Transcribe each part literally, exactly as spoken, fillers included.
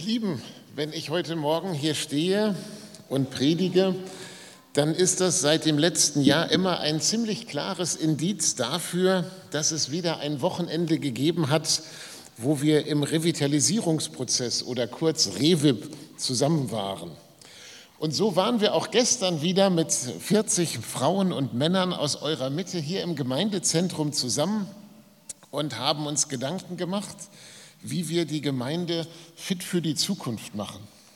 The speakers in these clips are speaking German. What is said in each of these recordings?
Ihr Lieben, wenn ich heute Morgen hier stehe und predige, dann ist das seit dem letzten Jahr immer ein ziemlich klares Indiz dafür, dass es wieder ein Wochenende gegeben hat, wo wir im Revitalisierungsprozess oder kurz REVIP zusammen waren. Und so waren wir auch gestern wieder mit vierzig Frauen und Männern aus eurer Mitte hier im Gemeindezentrum zusammen und haben uns Gedanken gemacht, wie wir die Gemeinde fit für die Zukunft machen.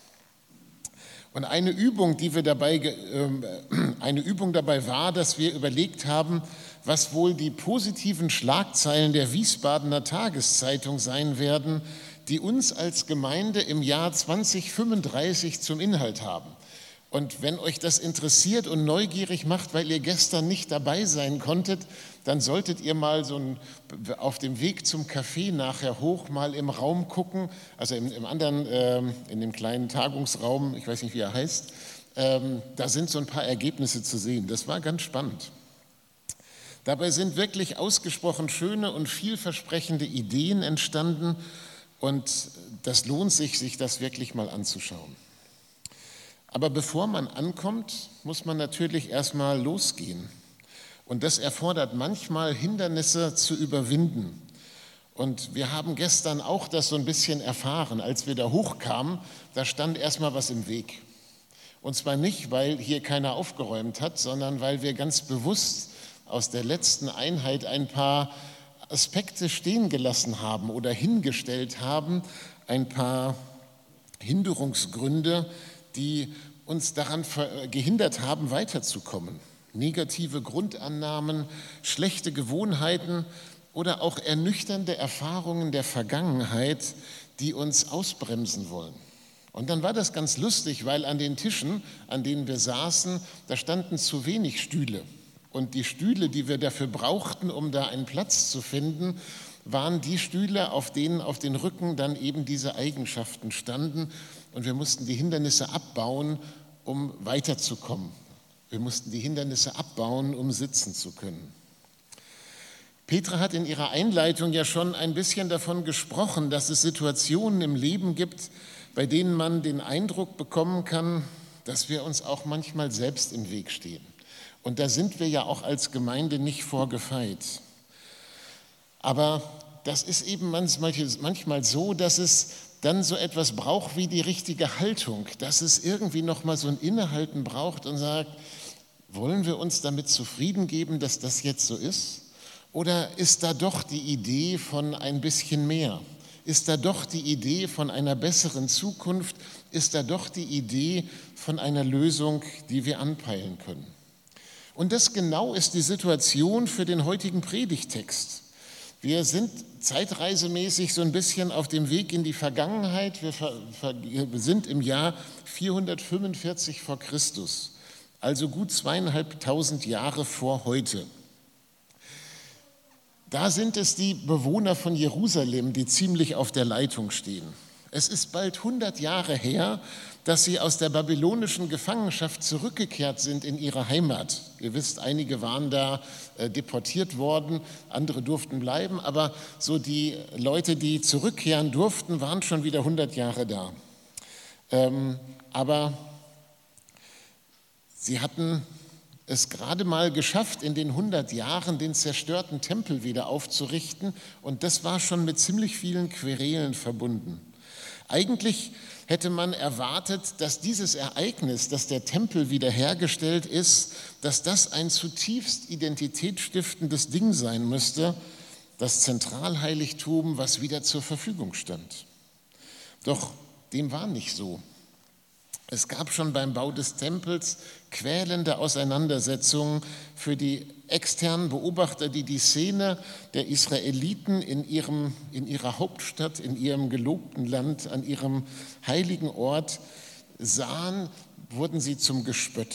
Und eine Übung, die wir dabei, äh, eine Übung dabei war, dass wir überlegt haben, was wohl die positiven Schlagzeilen der Wiesbadener Tageszeitung sein werden, die uns als Gemeinde im Jahr zwanzig fünfunddreißig zum Inhalt haben. Und wenn euch das interessiert und neugierig macht, weil ihr gestern nicht dabei sein konntet, dann solltet ihr mal so ein, auf dem Weg zum Café nachher hoch mal im Raum gucken, also im, im anderen, äh, in dem kleinen Tagungsraum, ich weiß nicht, wie er heißt, ähm, da sind so ein paar Ergebnisse zu sehen. Das war ganz spannend. Dabei sind wirklich ausgesprochen schöne und vielversprechende Ideen entstanden und das lohnt sich, sich das wirklich mal anzuschauen. Aber bevor man ankommt, muss man natürlich erstmal losgehen. Und das erfordert manchmal Hindernisse zu überwinden. Und wir haben gestern auch das so ein bisschen erfahren. Als wir da hochkamen, da stand erstmal was im Weg. Und zwar nicht, weil hier keiner aufgeräumt hat, sondern weil wir ganz bewusst aus der letzten Einheit ein paar Aspekte stehen gelassen haben oder hingestellt haben, ein paar Hinderungsgründe, die uns daran gehindert haben, weiterzukommen. Negative Grundannahmen, schlechte Gewohnheiten oder auch ernüchternde Erfahrungen der Vergangenheit, die uns ausbremsen wollen. Und dann war das ganz lustig, weil an den Tischen, an denen wir saßen, da standen zu wenig Stühle. Und die Stühle, die wir dafür brauchten, um da einen Platz zu finden, waren die Stühle, auf denen auf den Rücken dann eben diese Eigenschaften standen. Und wir mussten die Hindernisse abbauen, um weiterzukommen. Wir mussten die Hindernisse abbauen, um sitzen zu können. Petra hat in ihrer Einleitung ja schon ein bisschen davon gesprochen, dass es Situationen im Leben gibt, bei denen man den Eindruck bekommen kann, dass wir uns auch manchmal selbst im Weg stehen. Und da sind wir ja auch als Gemeinde nicht vorgefeit. Aber das ist eben manchmal so, dass es dann so etwas braucht wie die richtige Haltung, dass es irgendwie nochmal so ein Innehalten braucht und sagt, wollen wir uns damit zufrieden geben, dass das jetzt so ist? Oder ist da doch die Idee von ein bisschen mehr? Ist da doch die Idee von einer besseren Zukunft? Ist da doch die Idee von einer Lösung, die wir anpeilen können? Und das genau ist die Situation für den heutigen Predigttext. Wir sind zeitreisemäßig so ein bisschen auf dem Weg in die Vergangenheit. Wir, ver, ver, wir sind im Jahr vierhundertfünfundvierzig vor Christus, also gut zweieinhalbtausend Jahre vor heute. Da sind es die Bewohner von Jerusalem, die ziemlich auf der Leitung stehen. Es ist bald hundert Jahre her, dass sie aus der babylonischen Gefangenschaft zurückgekehrt sind in ihre Heimat. Ihr wisst, einige waren da äh, deportiert worden, andere durften bleiben, aber so die Leute, die zurückkehren durften, waren schon wieder hundert Jahre da. Ähm, aber sie hatten es gerade mal geschafft, in den hundert Jahren den zerstörten Tempel wieder aufzurichten, und das war schon mit ziemlich vielen Querelen verbunden. Eigentlich hätte man erwartet, dass dieses Ereignis, dass der Tempel wiederhergestellt ist, dass das ein zutiefst identitätsstiftendes Ding sein müsste, das Zentralheiligtum, was wieder zur Verfügung stand. Doch dem war nicht so. Es gab schon beim Bau des Tempels quälende Auseinandersetzungen für die externen Beobachter, die die Szene der Israeliten in, ihrem, in ihrer Hauptstadt, in ihrem gelobten Land, an ihrem heiligen Ort sahen, wurden sie zum Gespött.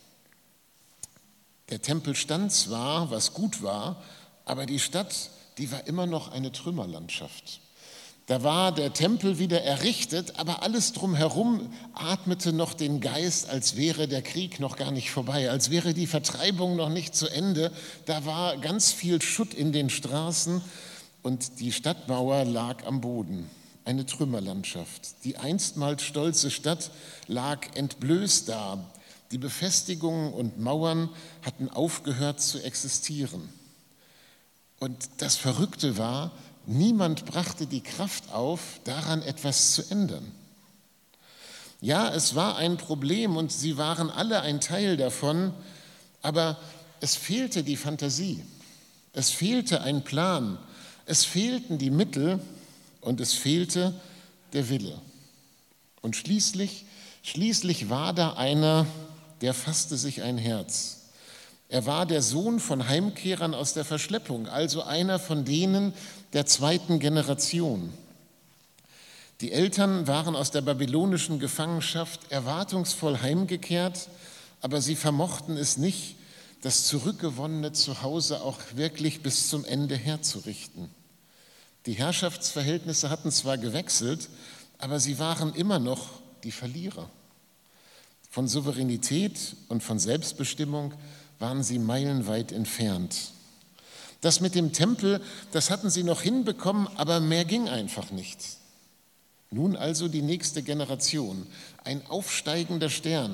Der Tempel stand zwar, was gut war, aber die Stadt, die war immer noch eine Trümmerlandschaft. Da war der Tempel wieder errichtet, aber alles drumherum atmete noch den Geist, als wäre der Krieg noch gar nicht vorbei, als wäre die Vertreibung noch nicht zu Ende. Da war ganz viel Schutt in den Straßen und die Stadtmauer lag am Boden. eine Trümmerlandschaft. Die einstmals stolze Stadt lag entblößt da. Die Befestigungen und Mauern hatten aufgehört zu existieren. Und das Verrückte war, niemand brachte die Kraft auf, daran etwas zu ändern. Ja, es war ein Problem und sie waren alle ein Teil davon, aber es fehlte die Fantasie, es fehlte ein Plan, es fehlten die Mittel und es fehlte der Wille. Und schließlich, schließlich war da einer, der fasste sich ein Herz. Er war der Sohn von Heimkehrern aus der Verschleppung, also einer von denen der zweiten Generation. Die Eltern waren aus der babylonischen Gefangenschaft erwartungsvoll heimgekehrt, aber sie vermochten es nicht, das zurückgewonnene Zuhause auch wirklich bis zum Ende herzurichten. Die Herrschaftsverhältnisse hatten zwar gewechselt, aber sie waren immer noch die Verlierer. Von Souveränität und von Selbstbestimmung waren sie meilenweit entfernt. Das mit dem Tempel, das hatten sie noch hinbekommen, aber mehr ging einfach nicht. Nun also die nächste Generation, ein aufsteigender Stern.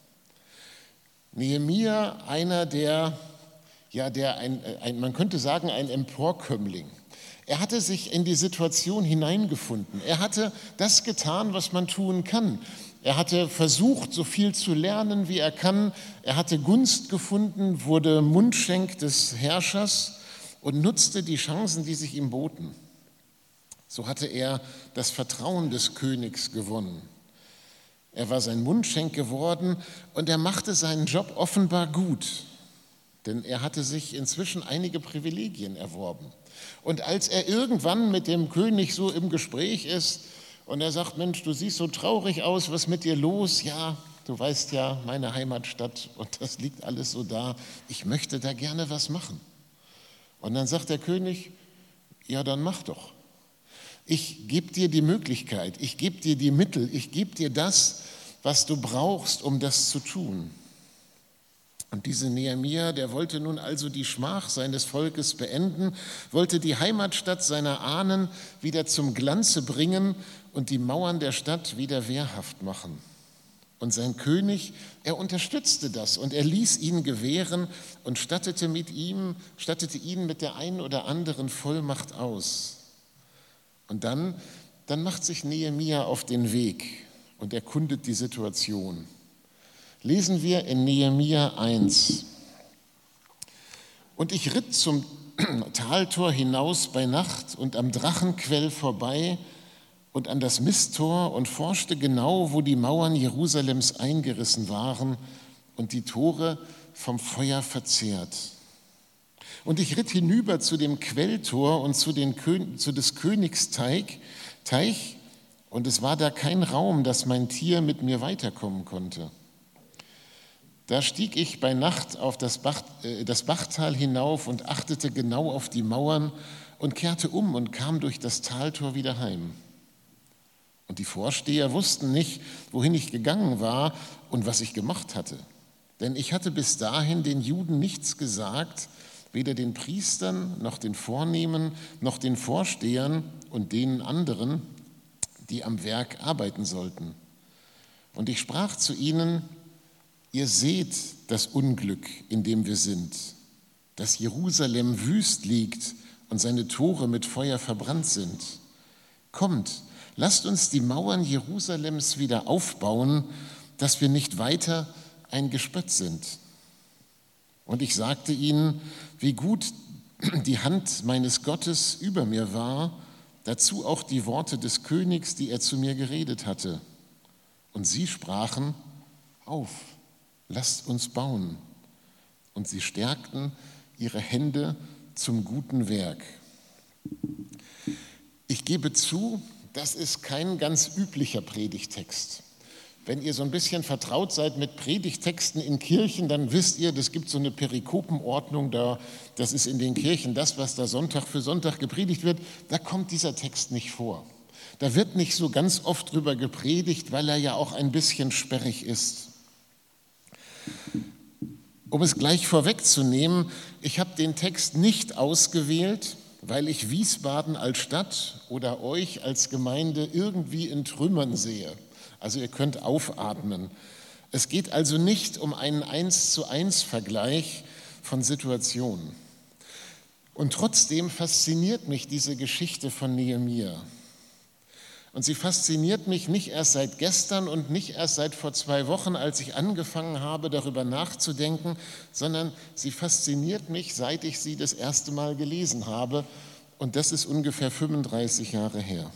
Nehemia, einer der, ja, der ein, ein, man könnte sagen, ein Emporkömmling. Er hatte sich in die Situation hineingefunden. Er hatte das getan, was man tun kann. Er hatte versucht, so viel zu lernen, wie er kann. Er hatte Gunst gefunden, wurde Mundschenk des Herrschers und nutzte die Chancen, die sich ihm boten. So hatte er das Vertrauen des Königs gewonnen. Er war sein Mundschenk geworden und er machte seinen Job offenbar gut, denn er hatte sich inzwischen einige Privilegien erworben. Und als er irgendwann mit dem König so im Gespräch ist und er sagt, Mensch, du siehst so traurig aus, was ist mit dir los? Ja, du weißt ja, meine Heimatstadt und das liegt alles so da, ich möchte da gerne was machen. Und dann sagt der König, ja, dann mach doch. Ich gebe dir die Möglichkeit, ich gebe dir die Mittel, ich gebe dir das, was du brauchst, um das zu tun. Und dieser Nehemia, der wollte nun also die Schmach seines Volkes beenden, wollte die Heimatstadt seiner Ahnen wieder zum Glanze bringen und die Mauern der Stadt wieder wehrhaft machen. Und sein König, er unterstützte das und er ließ ihn gewähren und stattete, mit ihm, stattete ihn mit der einen oder anderen Vollmacht aus. Und dann, dann macht sich Nehemia auf den Weg und erkundet die Situation. Lesen wir in Nehemia eins. Und ich ritt zum Taltor hinaus bei Nacht und am Drachenquell vorbei und an das Misttor und forschte genau, wo die Mauern Jerusalems eingerissen waren und die Tore vom Feuer verzehrt. Und ich ritt hinüber zu dem Quelltor und zu, den, zu des Königs Teich, Teich, und es war da kein Raum, dass mein Tier mit mir weiterkommen konnte. Da stieg ich bei Nacht auf das, Bach, äh, das Bachtal hinauf und achtete genau auf die Mauern und kehrte um und kam durch das Taltor wieder heim. Und die Vorsteher wussten nicht, wohin ich gegangen war und was ich gemacht hatte. Denn ich hatte bis dahin den Juden nichts gesagt, weder den Priestern noch den Vornehmen noch den Vorstehern und den anderen, die am Werk arbeiten sollten. Und ich sprach zu ihnen, ihr seht das Unglück, in dem wir sind, dass Jerusalem wüst liegt und seine Tore mit Feuer verbrannt sind. Kommt, lasst uns die Mauern Jerusalems wieder aufbauen, dass wir nicht weiter ein Gespött sind. Und ich sagte ihnen, wie gut die Hand meines Gottes über mir war, dazu auch die Worte des Königs, die er zu mir geredet hatte. Und sie sprachen, auf, lasst uns bauen. Und sie stärkten ihre Hände zum guten Werk. Ich gebe zu, das ist kein ganz üblicher Predigtext. Wenn ihr so ein bisschen vertraut seid mit Predigtexten in Kirchen, dann wisst ihr, es gibt so eine Perikopenordnung, da, das ist in den Kirchen das, was da Sonntag für Sonntag gepredigt wird, da kommt dieser Text nicht vor. Da wird nicht so ganz oft drüber gepredigt, weil er ja auch ein bisschen sperrig ist. Um es gleich vorwegzunehmen, ich habe den Text nicht ausgewählt, weil ich Wiesbaden als Stadt oder euch als Gemeinde irgendwie in Trümmern sehe. Also ihr könnt aufatmen. Es geht also nicht um einen eins zu eins Vergleich von Situationen. Und trotzdem fasziniert mich diese Geschichte von Nehemia. Und sie fasziniert mich nicht erst seit gestern und nicht erst seit vor zwei Wochen, als ich angefangen habe, darüber nachzudenken, sondern sie fasziniert mich, seit ich sie das erste Mal gelesen habe. Und das ist ungefähr fünfunddreißig Jahre her.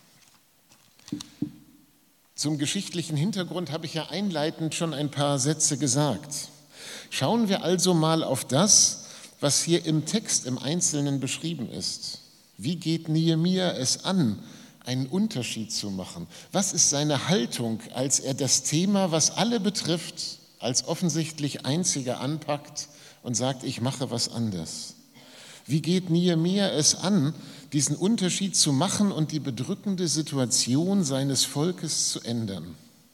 Zum geschichtlichen Hintergrund habe ich ja einleitend schon ein paar Sätze gesagt. Schauen wir also mal auf das, was hier im Text im Einzelnen beschrieben ist. Wie geht Nehemia es an, einen Unterschied zu machen? Was ist seine Haltung, als er das Thema, was alle betrifft, als offensichtlich einziger anpackt und sagt, ich mache was anders? Wie geht Nehemia es an, diesen Unterschied zu machen und die bedrückende Situation seines Volkes zu ändern?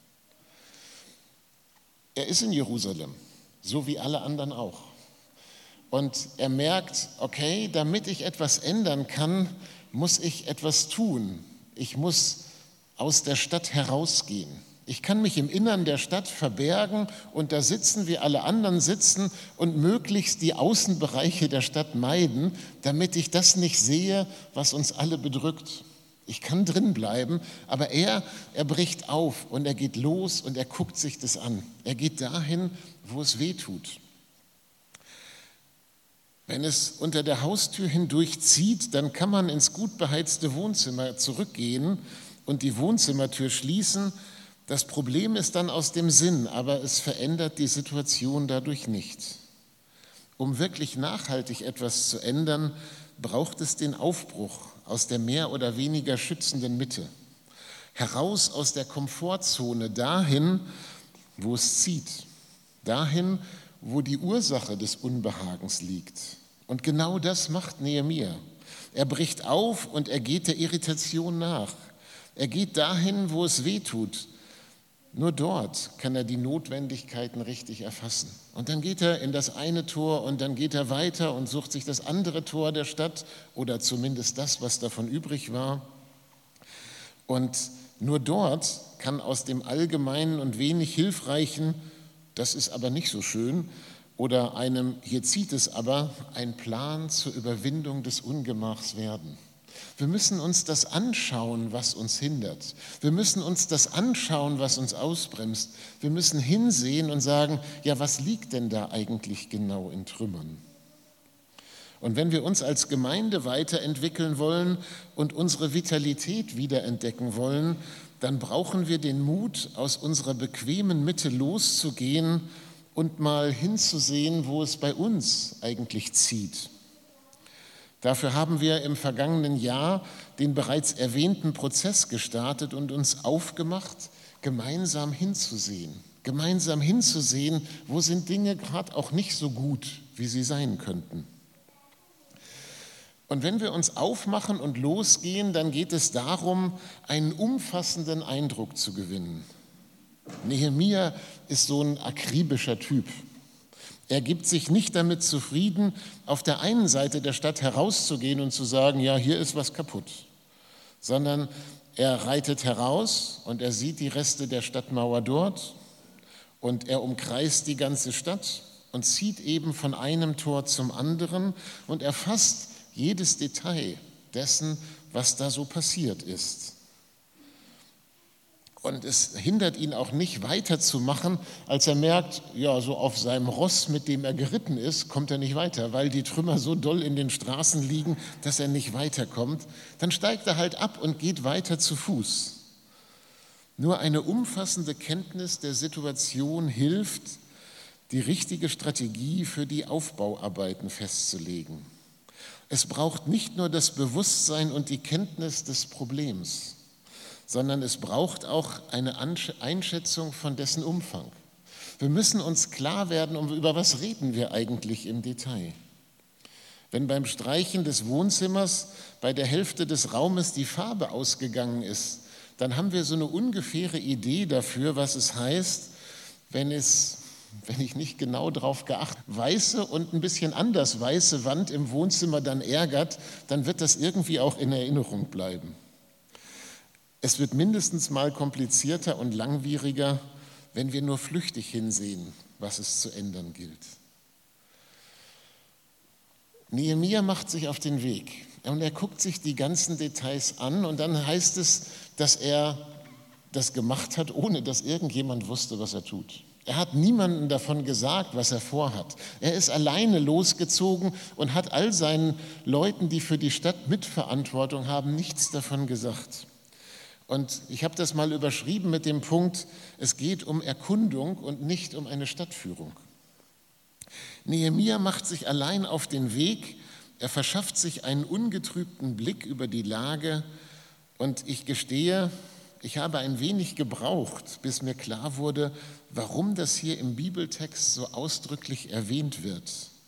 Er ist in Jerusalem, so wie alle anderen auch. Und er merkt, okay, damit ich etwas ändern kann, muss ich etwas tun. Ich muss aus der Stadt herausgehen. Ich kann mich im Innern der Stadt verbergen und da sitzen, wie alle anderen sitzen und möglichst die Außenbereiche der Stadt meiden, damit ich das nicht sehe, was uns alle bedrückt. Ich kann drin bleiben, aber er, er bricht auf und er geht los und er guckt sich das an. Er geht dahin, wo es weh tut. Wenn es unter der Haustür hindurch zieht, dann kann man ins gut beheizte Wohnzimmer zurückgehen und die Wohnzimmertür schließen. Das Problem ist dann aus dem Sinn, aber es verändert die Situation dadurch nicht. Um wirklich nachhaltig etwas zu ändern, braucht es den Aufbruch aus der mehr oder weniger schützenden Mitte. Heraus aus der Komfortzone dahin, wo es zieht. Dahin, wo die Ursache des Unbehagens liegt. Und genau das macht Nehemia. Er bricht auf und er geht der Irritation nach. Er geht dahin, wo es weh tut. Nur dort kann er die Notwendigkeiten richtig erfassen. Und dann geht er in das eine Tor und dann geht er weiter und sucht sich das andere Tor der Stadt oder zumindest das, was davon übrig war. Und nur dort kann aus dem Allgemeinen und wenig Hilfreichen, das ist aber nicht so schön, oder einem, hier zieht es aber, ein Plan zur Überwindung des Ungemachs werden. Wir müssen uns das anschauen, was uns hindert. Wir müssen uns das anschauen, was uns ausbremst. Wir müssen hinsehen und sagen, ja, was liegt denn da eigentlich genau in Trümmern? Und wenn wir uns als Gemeinde weiterentwickeln wollen und unsere Vitalität wiederentdecken wollen, dann brauchen wir den Mut, aus unserer bequemen Mitte loszugehen und mal hinzusehen, wo es bei uns eigentlich zieht. Dafür haben wir im vergangenen Jahr den bereits erwähnten Prozess gestartet und uns aufgemacht, gemeinsam hinzusehen. Gemeinsam hinzusehen, wo sind Dinge gerade auch nicht so gut, wie sie sein könnten. Und wenn wir uns aufmachen und losgehen, dann geht es darum, einen umfassenden Eindruck zu gewinnen. Nehemia ist so ein akribischer Typ. Er gibt sich nicht damit zufrieden, auf der einen Seite der Stadt herauszugehen und zu sagen, ja, hier ist was kaputt, sondern er reitet heraus und er sieht die Reste der Stadtmauer dort und er umkreist die ganze Stadt und zieht eben von einem Tor zum anderen und erfasst jedes Detail dessen, was da so passiert ist. Und es hindert ihn auch nicht weiterzumachen, als er merkt, ja, so auf seinem Ross, mit dem er geritten ist, kommt er nicht weiter, weil die Trümmer so doll in den Straßen liegen, dass er nicht weiterkommt. Dann steigt er halt ab und geht weiter zu Fuß. Nur eine umfassende Kenntnis der Situation hilft, die richtige Strategie für die Aufbauarbeiten festzulegen. Es braucht nicht nur das Bewusstsein und die Kenntnis des Problems, sondern es braucht auch eine Einschätzung von dessen Umfang. Wir müssen uns klar werden, über was reden wir eigentlich im Detail. Wenn beim Streichen des Wohnzimmers bei der Hälfte des Raumes die Farbe ausgegangen ist, dann haben wir so eine ungefähre Idee dafür, was es heißt, wenn es wenn ich nicht genau darauf geachtet habe, weiße und ein bisschen anders weiße Wand im Wohnzimmer dann ärgert, dann wird das irgendwie auch in Erinnerung bleiben. Es wird mindestens mal komplizierter und langwieriger, wenn wir nur flüchtig hinsehen, was es zu ändern gilt. Nehemia macht sich auf den Weg und er guckt sich die ganzen Details an und dann heißt es, dass er das gemacht hat, ohne dass irgendjemand wusste, was er tut. Er hat niemandem davon gesagt, was er vorhat. Er ist alleine losgezogen und hat all seinen Leuten, die für die Stadt Mitverantwortung haben, nichts davon gesagt. Und ich habe das mal überschrieben mit dem Punkt, es geht um Erkundung und nicht um eine Stadtführung. Nehemia macht sich allein auf den Weg, er verschafft sich einen ungetrübten Blick über die Lage und ich gestehe, ich habe ein wenig gebraucht, bis mir klar wurde, warum das hier im Bibeltext so ausdrücklich erwähnt wird.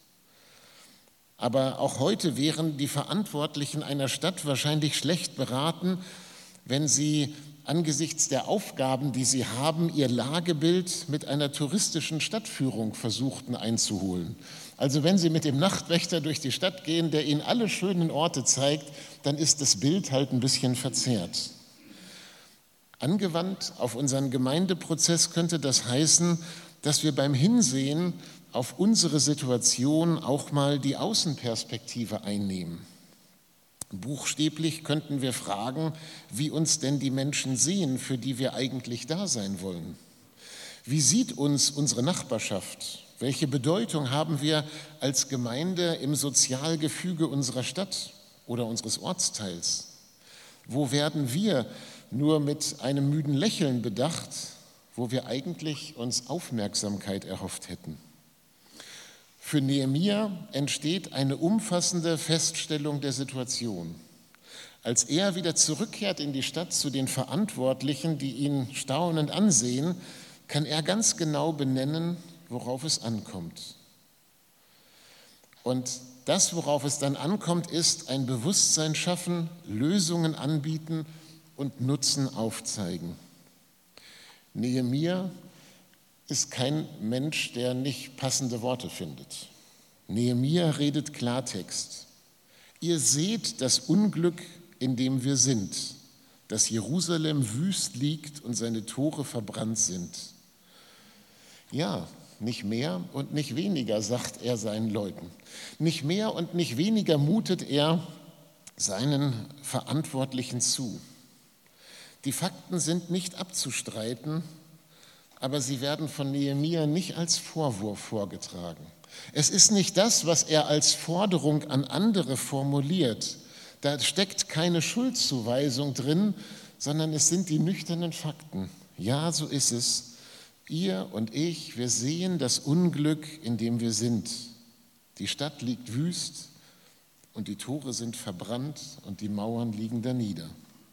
Aber auch heute wären die Verantwortlichen einer Stadt wahrscheinlich schlecht beraten, wenn sie angesichts der Aufgaben, die sie haben, ihr Lagebild mit einer touristischen Stadtführung versuchten einzuholen. Also wenn sie mit dem Nachtwächter durch die Stadt gehen, der ihnen alle schönen Orte zeigt, dann ist das Bild halt ein bisschen verzerrt. Angewandt auf unseren Gemeindeprozess könnte das heißen, dass wir beim Hinsehen auf unsere Situation auch mal die Außenperspektive einnehmen. Buchstäblich könnten wir fragen, wie uns denn die Menschen sehen, für die wir eigentlich da sein wollen. Wie sieht uns unsere Nachbarschaft? Welche Bedeutung haben wir als Gemeinde im Sozialgefüge unserer Stadt oder unseres Ortsteils? Wo werden wir nur mit einem müden Lächeln bedacht, wo wir eigentlich uns Aufmerksamkeit erhofft hätten? Für Nehemia entsteht eine umfassende Feststellung der Situation. Als er wieder zurückkehrt in die Stadt zu den Verantwortlichen, die ihn staunend ansehen, kann er ganz genau benennen, worauf es ankommt. Und das, worauf es dann ankommt, ist ein Bewusstsein schaffen, Lösungen anbieten und Nutzen aufzeigen. Nehemia ist kein Mensch, der nicht passende Worte findet. Nehemia redet Klartext. Ihr seht das Unglück, in dem wir sind, dass Jerusalem wüst liegt und seine Tore verbrannt sind. Ja, nicht mehr und nicht weniger, sagt er seinen Leuten. Nicht mehr und nicht weniger mutet er seinen Verantwortlichen zu. Die Fakten sind nicht abzustreiten, aber sie werden von Nehemia nicht als Vorwurf vorgetragen. Es ist nicht das, was er als Forderung an andere formuliert. Da steckt keine Schuldzuweisung drin, sondern es sind die nüchternen Fakten. Ja, so ist es. Ihr und ich, wir sehen das Unglück, in dem wir sind. Die Stadt liegt wüst und die Tore sind verbrannt und die Mauern liegen danieder.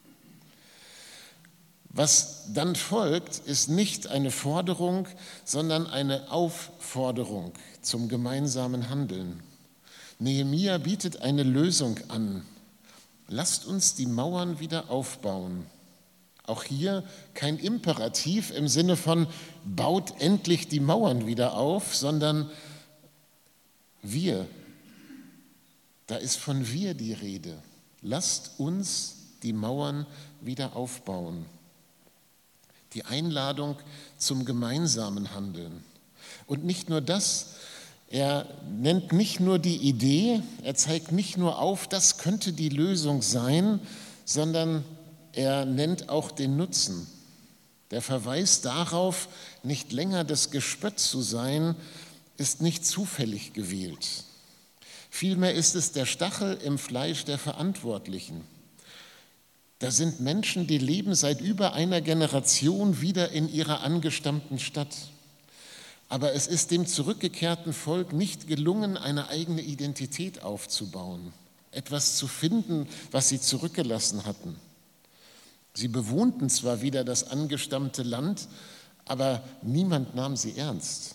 Was dann folgt, ist nicht eine Forderung, sondern eine Aufforderung zum gemeinsamen Handeln. Nehemia bietet eine Lösung an. Lasst uns die Mauern wieder aufbauen. Auch hier kein Imperativ im Sinne von baut endlich die Mauern wieder auf, sondern wir. Da ist von wir die Rede. Lasst uns die Mauern wieder aufbauen. Die Einladung zum gemeinsamen Handeln. Und nicht nur das, er nennt nicht nur die Idee, er zeigt nicht nur auf, das könnte die Lösung sein, sondern er nennt auch den Nutzen. Der Verweis darauf, nicht länger das Gespött zu sein, ist nicht zufällig gewählt. Vielmehr ist es der Stachel im Fleisch der Verantwortlichen. Da sind Menschen, die leben seit über einer Generation wieder in ihrer angestammten Stadt. Aber es ist dem zurückgekehrten Volk nicht gelungen, eine eigene Identität aufzubauen, etwas zu finden, was sie zurückgelassen hatten. Sie bewohnten zwar wieder das angestammte Land, aber niemand nahm sie ernst.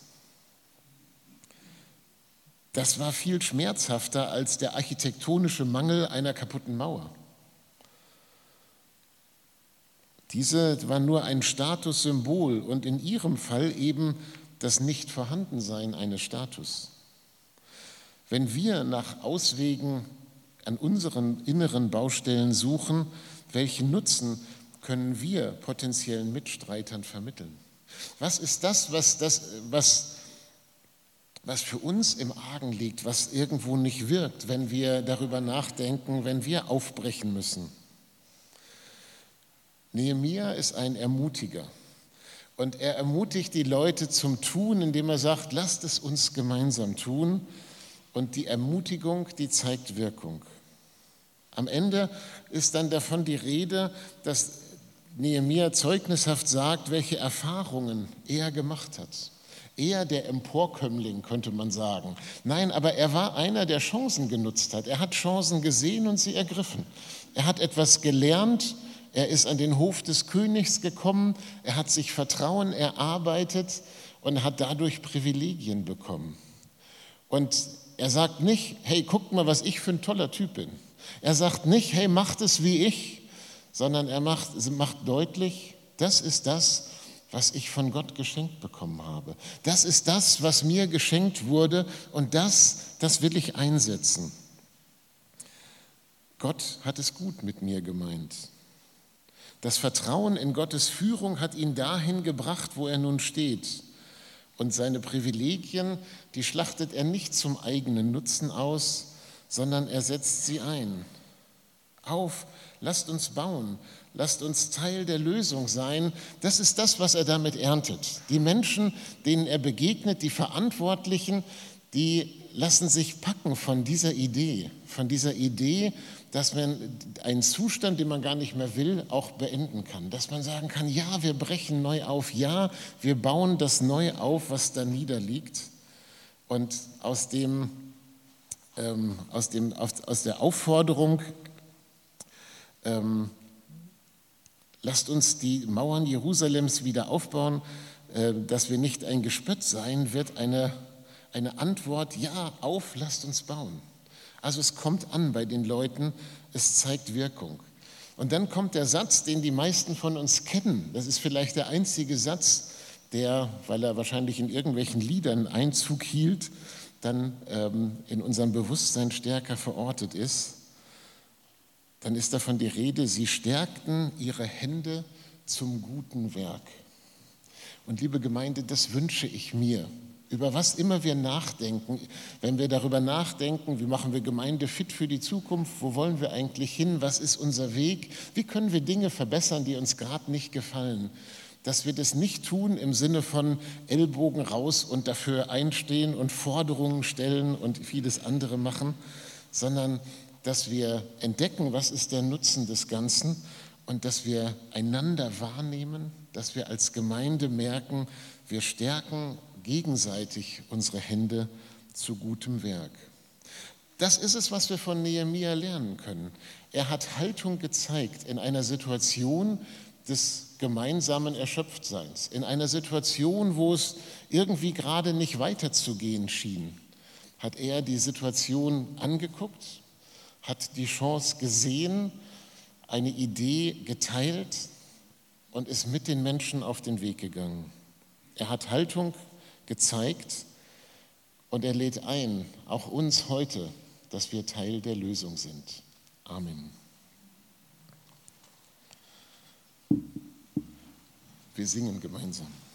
Das war viel schmerzhafter als der architektonische Mangel einer kaputten Mauer. Diese war nur ein Statussymbol und in ihrem Fall eben das Nichtvorhandensein eines Status. Wenn wir nach Auswegen an unseren inneren Baustellen suchen, welchen Nutzen können wir potenziellen Mitstreitern vermitteln? Was ist das, was, das was, was für uns im Argen liegt, was irgendwo nicht wirkt, wenn wir darüber nachdenken, wenn wir aufbrechen müssen? Nehemia ist ein Ermutiger und er ermutigt die Leute zum Tun, indem er sagt, lasst es uns gemeinsam tun, und die Ermutigung, die zeigt Wirkung. Am Ende ist dann davon die Rede, dass Nehemia zeugnishaft sagt, welche Erfahrungen er gemacht hat. Er der Emporkömmling, könnte man sagen. Nein, aber er war einer, der Chancen genutzt hat. Er hat Chancen gesehen und sie ergriffen. Er hat etwas gelernt. Er ist an den Hof des Königs gekommen, er hat sich Vertrauen erarbeitet und hat dadurch Privilegien bekommen. Und er sagt nicht, hey, guckt mal, was ich für ein toller Typ bin. Er sagt nicht, hey, macht es wie ich, sondern er macht, macht deutlich, das ist das, was ich von Gott geschenkt bekommen habe. Das ist das, was mir geschenkt wurde, und das, das will ich einsetzen. Gott hat es gut mit mir gemeint. Das Vertrauen in Gottes Führung hat ihn dahin gebracht, wo er nun steht. Und seine Privilegien, die schlachtet er nicht zum eigenen Nutzen aus, sondern er setzt sie ein. Auf, lasst uns bauen, lasst uns Teil der Lösung sein. Das ist das, was er damit erntet. Die Menschen, denen er begegnet, die Verantwortlichen, die lassen sich packen von dieser Idee, von dieser Idee, dass man einen Zustand, den man gar nicht mehr will, auch beenden kann. Dass man sagen kann, ja, wir brechen neu auf, ja, wir bauen das neu auf, was da niederliegt. Und aus, dem, ähm, aus, dem, aus, aus der Aufforderung, ähm, lasst uns die Mauern Jerusalems wieder aufbauen, äh, dass wir nicht ein Gespött sein, wird eine, eine Antwort, ja, auf, lasst uns bauen. Also es kommt an bei den Leuten, es zeigt Wirkung. Und dann kommt der Satz, den die meisten von uns kennen. Das ist vielleicht der einzige Satz, der, weil er wahrscheinlich in irgendwelchen Liedern Einzug hielt, dann ähm, in unserem Bewusstsein stärker verortet ist. Dann ist davon die Rede, sie stärkten ihre Hände zum guten Werk. Und liebe Gemeinde, das wünsche ich mir. Über was immer wir nachdenken, wenn wir darüber nachdenken, wie machen wir Gemeinde fit für die Zukunft, wo wollen wir eigentlich hin, was ist unser Weg, wie können wir Dinge verbessern, die uns gerade nicht gefallen, dass wir das nicht tun im Sinne von Ellbogen raus und dafür einstehen und Forderungen stellen und vieles andere machen, sondern dass wir entdecken, was ist der Nutzen des Ganzen, und dass wir einander wahrnehmen, dass wir als Gemeinde merken, wir stärken gegenseitig unsere Hände zu gutem Werk. Das ist es, was wir von Nehemia lernen können. Er hat Haltung gezeigt in einer Situation des gemeinsamen Erschöpftseins, in einer Situation, wo es irgendwie gerade nicht weiterzugehen schien, hat er die Situation angeguckt, hat die Chance gesehen, eine Idee geteilt und ist mit den Menschen auf den Weg gegangen. Er hat Haltung gezeigt und er lädt ein, auch uns heute, dass wir Teil der Lösung sind. Amen. Wir singen gemeinsam.